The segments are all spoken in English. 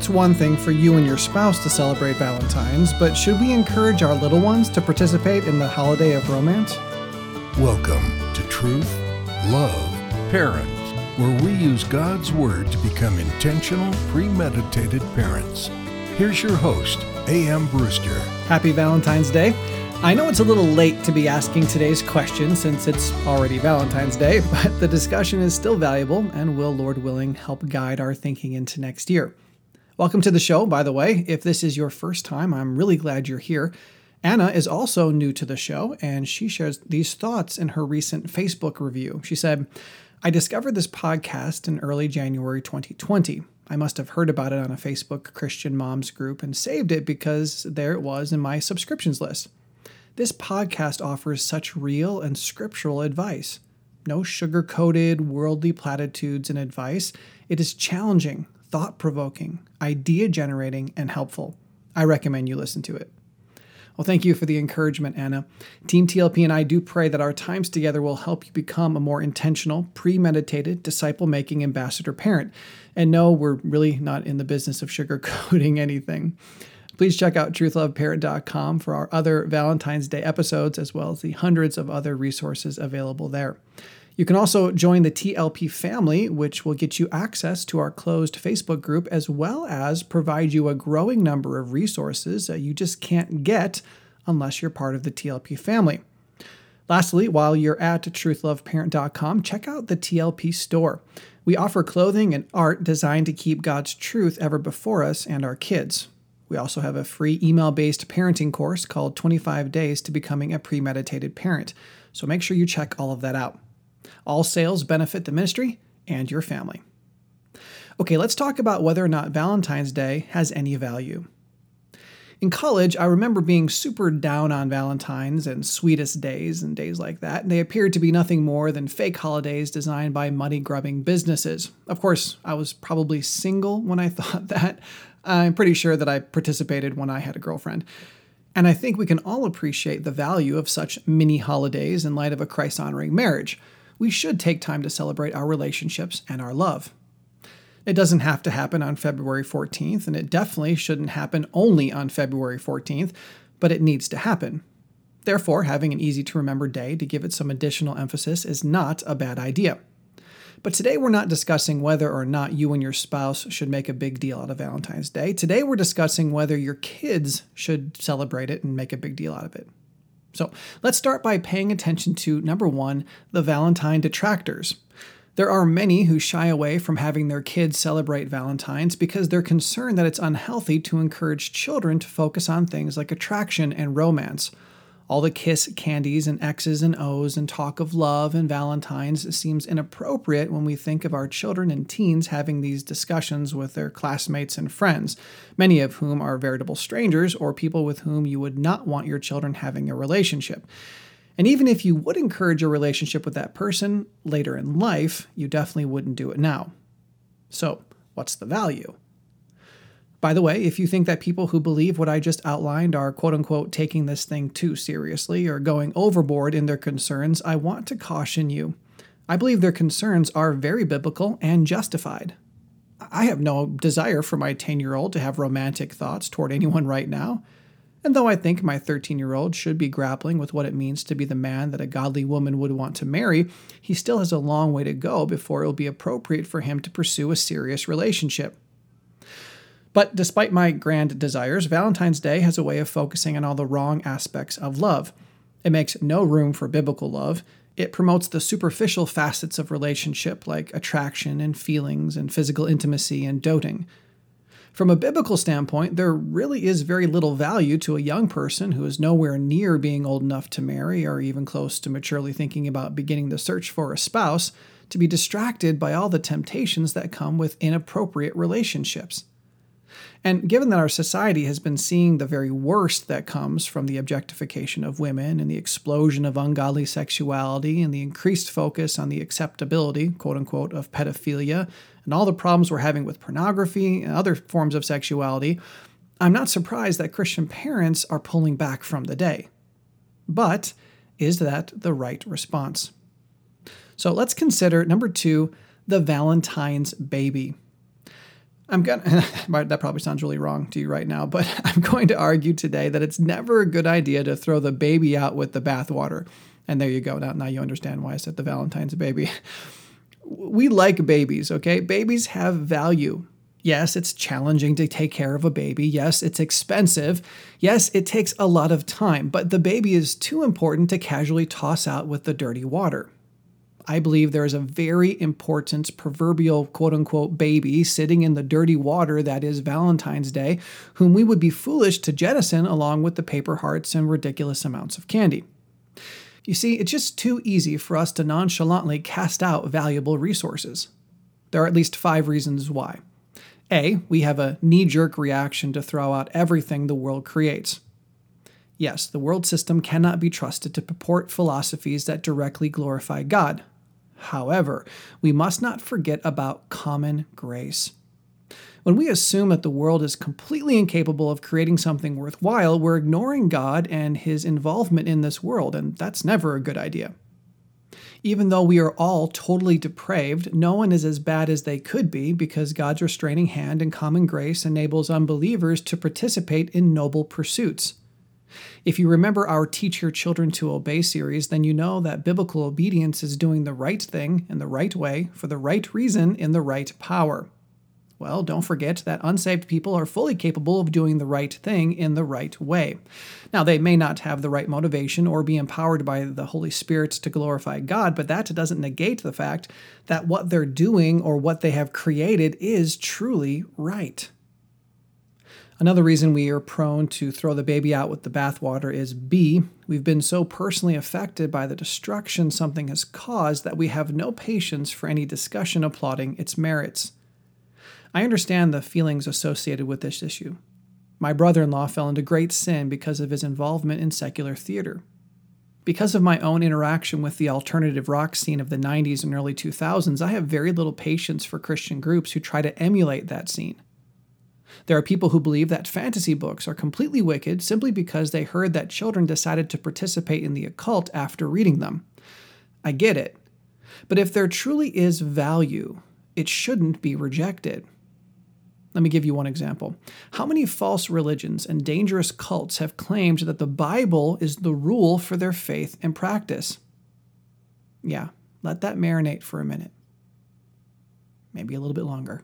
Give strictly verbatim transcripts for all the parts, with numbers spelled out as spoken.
it's one thing for you and your spouse to celebrate Valentine's, but should we encourage our little ones to participate in the holiday of romance? Welcome to Truth, Love, Parents, where we use God's Word to become intentional, premeditated parents. Here's your host, A M Brewster. Happy Valentine's Day. I know it's a little late to be asking today's question since it's already Valentine's Day, but the discussion is still valuable and will, Lord willing, help guide our thinking into next year. Welcome to the show, by the way. If this is your first time, I'm really glad you're here. Anna is also new to the show, and she shares these thoughts in her recent Facebook review. She said, I discovered this podcast in early January twenty twenty. I must have heard about it on a Facebook Christian moms group and saved it because there it was in my subscriptions list. This podcast offers such real and scriptural advice. No sugar-coated, worldly platitudes and advice. It is challenging, thought-provoking, idea-generating, and helpful. I recommend you listen to it. Well, thank you for the encouragement, Anna. Team T L P and I do pray that our times together will help you become a more intentional, premeditated, disciple-making ambassador parent. And no, we're really not in the business of sugar-coating anything. Please check out truth love parent dot com for our other Valentine's Day episodes, as well as the hundreds of other resources available there. You can also join the T L P family, which will get you access to our closed Facebook group, as well as provide you a growing number of resources that you just can't get unless you're part of the T L P family. Lastly, while you're at truth love parent dot com, check out the T L P store. We offer clothing and art designed to keep God's truth ever before us and our kids. We also have a free email-based parenting course called twenty-five days to Becoming a Premeditated Parent. So make sure you check all of that out. All sales benefit the ministry and your family. Okay, let's talk about whether or not Valentine's Day has any value. In college, I remember being super down on Valentine's and sweetest days and days like that. And they appeared to be nothing more than fake holidays designed by money-grubbing businesses. Of course, I was probably single when I thought that. I'm pretty sure that I participated when I had a girlfriend. And I think we can all appreciate the value of such mini holidays in light of a Christ-honoring marriage. We should take time to celebrate our relationships and our love. It doesn't have to happen on February fourteenth, and it definitely shouldn't happen only on February fourteenth, but it needs to happen. Therefore, having an easy-to-remember day to give it some additional emphasis is not a bad idea. But today we're not discussing whether or not you and your spouse should make a big deal out of Valentine's Day. Today we're discussing whether your kids should celebrate it and make a big deal out of it. So let's start by paying attention to, number one, the Valentine detractors. There are many who shy away from having their kids celebrate Valentine's because they're concerned that it's unhealthy to encourage children to focus on things like attraction and romance. All the kiss candies and X's and O's and talk of love and Valentine's seems inappropriate when we think of our children and teens having these discussions with their classmates and friends, many of whom are veritable strangers or people with whom you would not want your children having a relationship. And even if you would encourage a relationship with that person later in life, you definitely wouldn't do it now. So, what's the value? By the way, if you think that people who believe what I just outlined are quote-unquote taking this thing too seriously or going overboard in their concerns, I want to caution you. I believe their concerns are very biblical and justified. I have no desire for my ten-year-old to have romantic thoughts toward anyone right now. And though I think my thirteen-year-old should be grappling with what it means to be the man that a godly woman would want to marry, he still has a long way to go before it will be appropriate for him to pursue a serious relationship. But despite my grand desires, Valentine's Day has a way of focusing on all the wrong aspects of love. It makes no room for biblical love. It promotes the superficial facets of relationship like attraction and feelings and physical intimacy and doting. From a biblical standpoint, there really is very little value to a young person who is nowhere near being old enough to marry or even close to maturely thinking about beginning the search for a spouse to be distracted by all the temptations that come with inappropriate relationships. And given that our society has been seeing the very worst that comes from the objectification of women and the explosion of ungodly sexuality and the increased focus on the acceptability, quote-unquote, of pedophilia and all the problems we're having with pornography and other forms of sexuality, I'm not surprised that Christian parents are pulling back from the day. But is that the right response? So let's consider, number two, the Valentine's baby. I'm going to, that probably sounds really wrong to you right now, but I'm going to argue today that it's never a good idea to throw the baby out with the bathwater. And there you go. Now, now you understand why I said the Valentine's baby. We like babies, okay? Babies have value. Yes, it's challenging to take care of a baby. Yes, it's expensive. Yes, it takes a lot of time, but the baby is too important to casually toss out with the dirty water. I believe there is a very important proverbial quote-unquote baby sitting in the dirty water that is Valentine's Day, whom we would be foolish to jettison along with the paper hearts and ridiculous amounts of candy. You see, it's just too easy for us to nonchalantly cast out valuable resources. There are at least five reasons why. A, we have a knee-jerk reaction to throw out everything the world creates. Yes, the world system cannot be trusted to purport philosophies that directly glorify God. However, we must not forget about common grace. When we assume that the world is completely incapable of creating something worthwhile, we're ignoring God and his involvement in this world, and that's never a good idea. Even though we are all totally depraved, no one is as bad as they could be because God's restraining hand and common grace enables unbelievers to participate in noble pursuits. If you remember our Teach Your Children to Obey series, then you know that biblical obedience is doing the right thing in the right way for the right reason in the right power. Well, don't forget that unsaved people are fully capable of doing the right thing in the right way. Now, they may not have the right motivation or be empowered by the Holy Spirit to glorify God, but that doesn't negate the fact that what they're doing or what they have created is truly right. Another reason we are prone to throw the baby out with the bathwater is B, we've been so personally affected by the destruction something has caused that we have no patience for any discussion applauding its merits. I understand the feelings associated with this issue. My brother-in-law fell into great sin because of his involvement in secular theater. Because of my own interaction with the alternative rock scene of the nineties and early two thousands, I have very little patience for Christian groups who try to emulate that scene. There are people who believe that fantasy books are completely wicked simply because they heard that children decided to participate in the occult after reading them. I get it. But if there truly is value, it shouldn't be rejected. Let me give you one example. How many false religions and dangerous cults have claimed that the Bible is the rule for their faith and practice? Yeah, let that marinate for a minute. Maybe a little bit longer.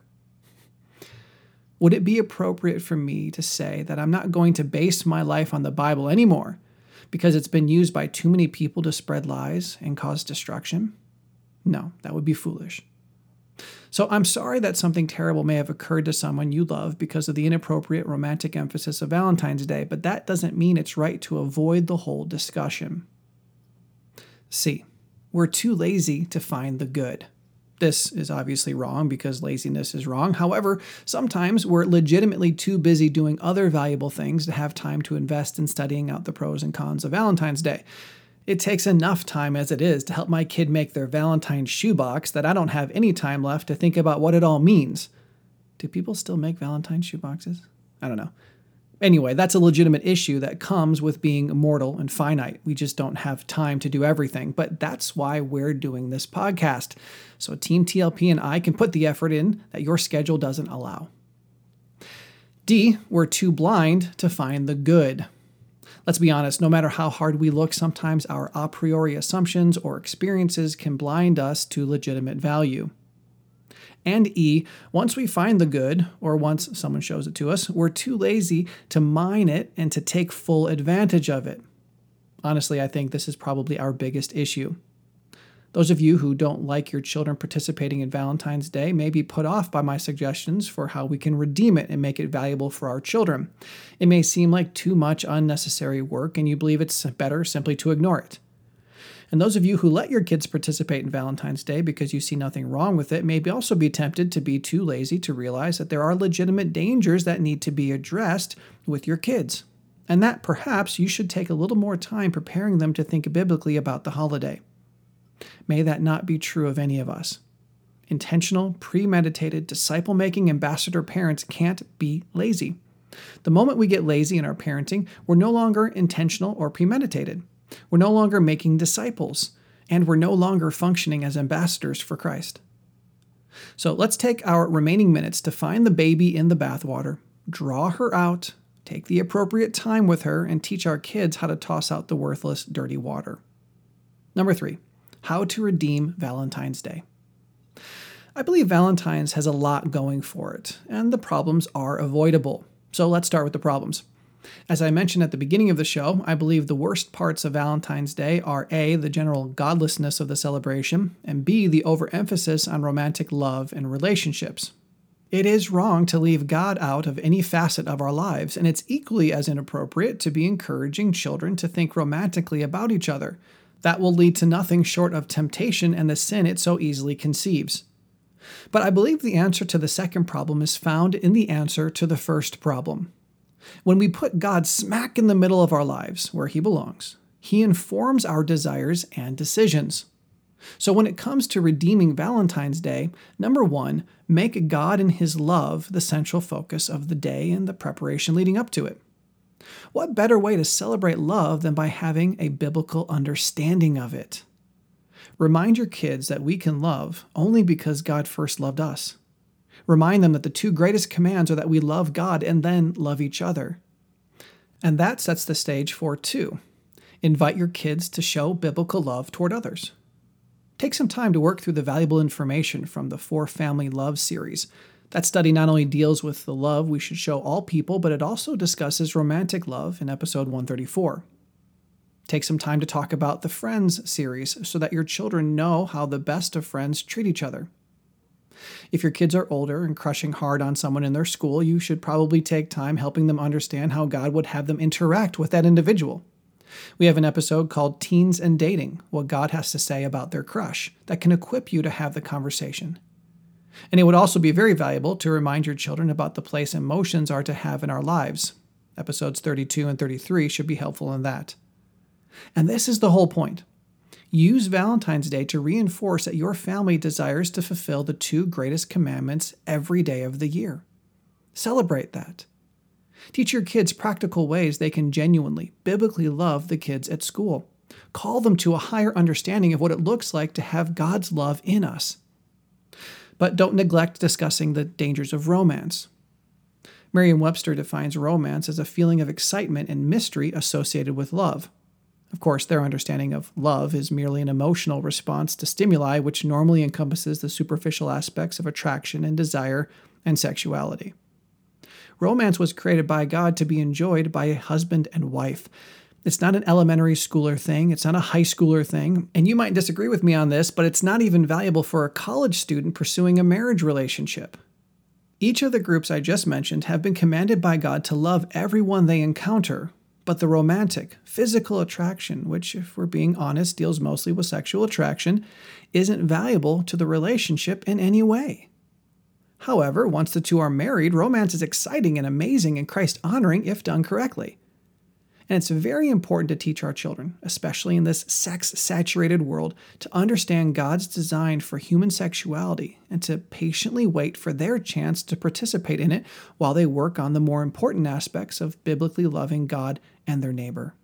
Would it be appropriate for me to say that I'm not going to base my life on the Bible anymore because it's been used by too many people to spread lies and cause destruction? No, that would be foolish. So I'm sorry that something terrible may have occurred to someone you love because of the inappropriate romantic emphasis of Valentine's Day, but that doesn't mean it's right to avoid the whole discussion. C, we're too lazy to find the good. This is obviously wrong because laziness is wrong. However, sometimes we're legitimately too busy doing other valuable things to have time to invest in studying out the pros and cons of Valentine's Day. It takes enough time as it is to help my kid make their Valentine's shoebox that I don't have any time left to think about what it all means. Do people still make Valentine's shoeboxes? I don't know. Anyway, that's a legitimate issue that comes with being mortal and finite. We just don't have time to do everything, but that's why we're doing this podcast. So Team T L P and I can put the effort in that your schedule doesn't allow. D, we're too blind to find the good. Let's be honest, no matter how hard we look, sometimes our a priori assumptions or experiences can blind us to legitimate value. And E, once we find the good, or once someone shows it to us, we're too lazy to mine it and to take full advantage of it. Honestly, I think this is probably our biggest issue. Those of you who don't like your children participating in Valentine's Day may be put off by my suggestions for how we can redeem it and make it valuable for our children. It may seem like too much unnecessary work, and you believe it's better simply to ignore it. And those of you who let your kids participate in Valentine's Day because you see nothing wrong with it may also be tempted to be too lazy to realize that there are legitimate dangers that need to be addressed with your kids, and that perhaps you should take a little more time preparing them to think biblically about the holiday. May that not be true of any of us. Intentional, premeditated, disciple-making ambassador parents can't be lazy. The moment we get lazy in our parenting, we're no longer intentional or premeditated. We're no longer making disciples, and we're no longer functioning as ambassadors for Christ. So let's take our remaining minutes to find the baby in the bathwater, draw her out, take the appropriate time with her, and teach our kids how to toss out the worthless, dirty water. Number three, how to redeem Valentine's Day. I believe Valentine's has a lot going for it, and the problems are avoidable. So let's start with the problems. As I mentioned at the beginning of the show, I believe the worst parts of Valentine's Day are A, the general godlessness of the celebration, and B, the overemphasis on romantic love and relationships. It is wrong to leave God out of any facet of our lives, and it's equally as inappropriate to be encouraging children to think romantically about each other. That will lead to nothing short of temptation and the sin it so easily conceives. But I believe the answer to the second problem is found in the answer to the first problem. When we put God smack in the middle of our lives, where He belongs, He informs our desires and decisions. So when it comes to redeeming Valentine's Day, number one, make God and His love the central focus of the day and the preparation leading up to it. What better way to celebrate love than by having a biblical understanding of it? Remind your kids that we can love only because God first loved us. Remind them that the two greatest commands are that we love God and then love each other. And that sets the stage for two. Invite your kids to show biblical love toward others. Take some time to work through the valuable information from the Four Family Love series. That study not only deals with the love we should show all people, but it also discusses romantic love in episode one thirty-four. Take some time to talk about the Friends series so that your children know how the best of friends treat each other. If your kids are older and crushing hard on someone in their school, you should probably take time helping them understand how God would have them interact with that individual. We have an episode called Teens and Dating, what God has to say about their crush, that can equip you to have the conversation. And it would also be very valuable to remind your children about the place emotions are to have in our lives. Episodes thirty-two and thirty-three should be helpful in that. And this is the whole point. Use Valentine's Day to reinforce that your family desires to fulfill the two greatest commandments every day of the year. Celebrate that. Teach your kids practical ways they can genuinely, biblically love the kids at school. Call them to a higher understanding of what it looks like to have God's love in us. But don't neglect discussing the dangers of romance. Merriam-Webster defines romance as a feeling of excitement and mystery associated with love. Of course, their understanding of love is merely an emotional response to stimuli which normally encompasses the superficial aspects of attraction and desire and sexuality. Romance was created by God to be enjoyed by a husband and wife. It's not an elementary schooler thing. It's not a high schooler thing. And you might disagree with me on this, but it's not even valuable for a college student pursuing a marriage relationship. Each of the groups I just mentioned have been commanded by God to love everyone they encounter, but the romantic, physical attraction, which, if we're being honest, deals mostly with sexual attraction, isn't valuable to the relationship in any way. However, once the two are married, romance is exciting and amazing and Christ-honoring if done correctly. And it's very important to teach our children, especially in this sex-saturated world, to understand God's design for human sexuality and to patiently wait for their chance to participate in it while they work on the more important aspects of biblically loving God and their neighbor.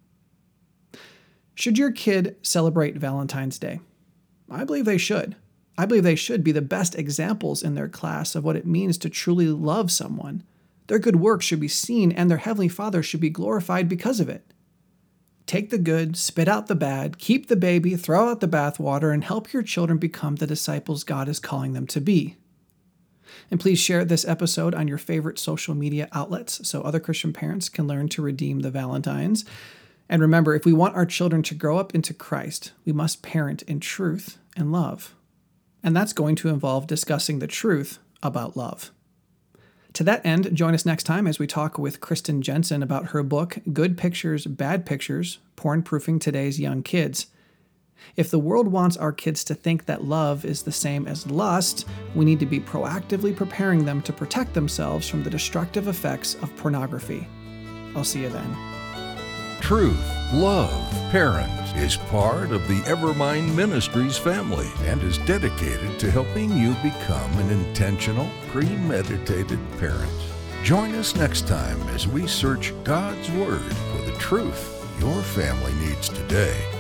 Should your kid celebrate Valentine's Day? I believe they should. I believe they should be the best examples in their class of what it means to truly love someone. Their good work should be seen, and their Heavenly Father should be glorified because of it. Take the good, spit out the bad, keep the baby, throw out the bathwater, and help your children become the disciples God is calling them to be. And please share this episode on your favorite social media outlets so other Christian parents can learn to redeem the Valentines. And remember, if we want our children to grow up into Christ, we must parent in truth and love. And that's going to involve discussing the truth about love. To that end, join us next time as we talk with Kristen Jensen about her book, Good Pictures, Bad Pictures, Porn-Proofing Today's Young Kids. If the world wants our kids to think that love is the same as lust, we need to be proactively preparing them to protect themselves from the destructive effects of pornography. I'll see you then. Truth, Love, Parents is part of the Evermind Ministries family and is dedicated to helping you become an intentional, premeditated parent. Join us next time as we search God's Word for the truth your family needs today.